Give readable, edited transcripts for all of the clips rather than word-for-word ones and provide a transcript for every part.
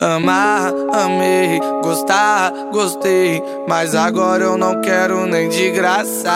Amar, amei, gostar, gostei, mas agora eu não quero nem de graça.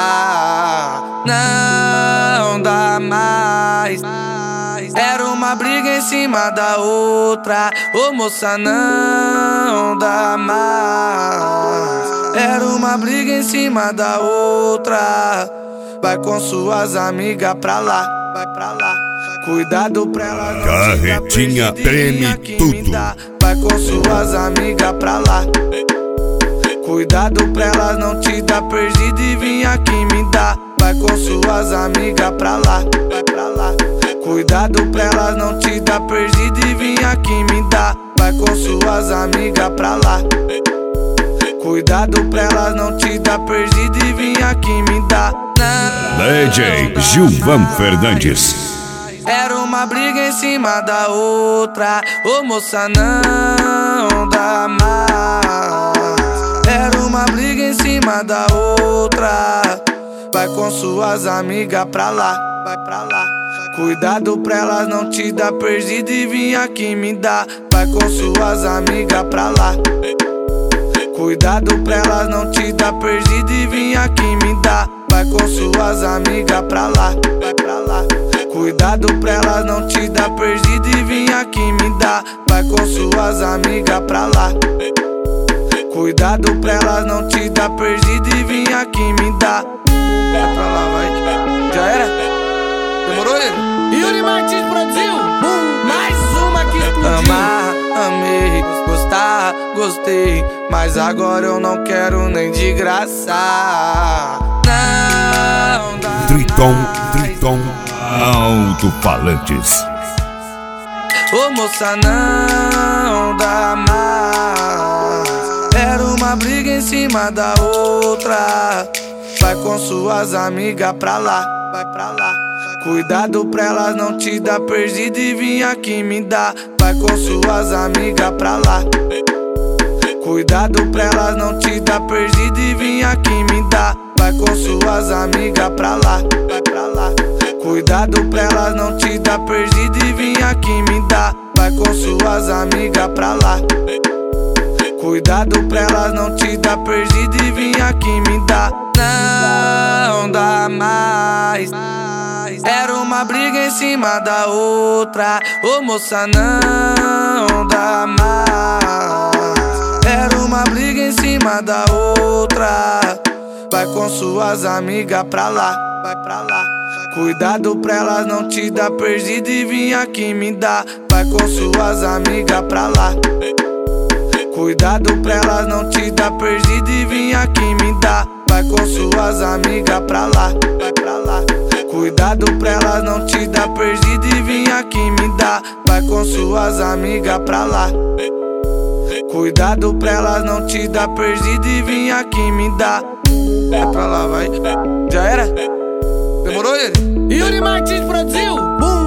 Não dá mais. Era uma briga em cima da outra. Ô moça, não dá mais. Era uma briga em cima da outra. Vai com suas amigas pra lá, vai pra lá. Cuidado pra elas não Carretinha treme tudo. Vai com suas amigas pra lá. Cuidado pra elas não te dar perdido e vir aqui me dar. Vai com suas amigas pra lá, vai pra lá. Cuidado pra elas não te dar perdido e vir aqui me dar. Vai com suas amigas pra lá. Cuidado pra elas não te dar perdido e vir aqui me dar. DJ Gilvan Fernandes. Era uma briga em cima da outra. Ô moça, não dá mais. Era uma briga em cima da outra. Vai com suas amigas pra lá, vai pra lá. Cuidado pra elas não te dar perdido e vir aqui me dar. Vai com suas amigas pra lá. Cuidado pra elas não te dar perdido e vir aqui me dar. Vai com suas amigas pra lá, vai pra lá. Cuidado pra elas não te dar perdido e vir aqui me dar. Vai com suas amigas pra lá. Cuidado pra elas não te dar perdido e vir aqui me dar. Vai pra lá, vai. Já era? Demorou, ele? Yuri Martins produziu. Mais uma que explodiu. Amar, amei, gostar, gostei, mas agora eu não quero nem de graça. Não dá Triton Alto-Falantes. Ô moça, não dá mais. Era uma briga em cima da outra. Vai com suas amigas pra lá, vai pra lá. Cuidado pra elas não te dar perdido e vir aqui me dar. Vai com suas amigas pra lá. Cuidado pra elas não te dar perdido e vir aqui me dar. Vai com suas amigas pra lá, vai pra lá. Cuidado pra elas não te dar perdido e vir aqui me dar. Vai com suas amigas pra lá. Cuidado pra elas não te dar perdido e vir aqui me dar. Não dá mais. Era uma briga em cima da outra. Ô moça, não dá mais. Era uma briga em cima da outra. Vai com suas amigas pra lá, vai pra lá. Cuidado pra elas não te dar perdido e vir aqui me dar. Vai com suas amigas pra lá. Cuidado pra elas não te dar perdido e vir aqui me dar. Vai com suas amigas pra lá, vai pra lá. Cuidado pra elas não te dar perdido e vir aqui me dar. Vai com suas amigas pra lá. Cuidado pra elas não te dar perdido e vir aqui me dar. Vai pra lá, vai. Já era? Demorou, ele? Yuri Martins produziu.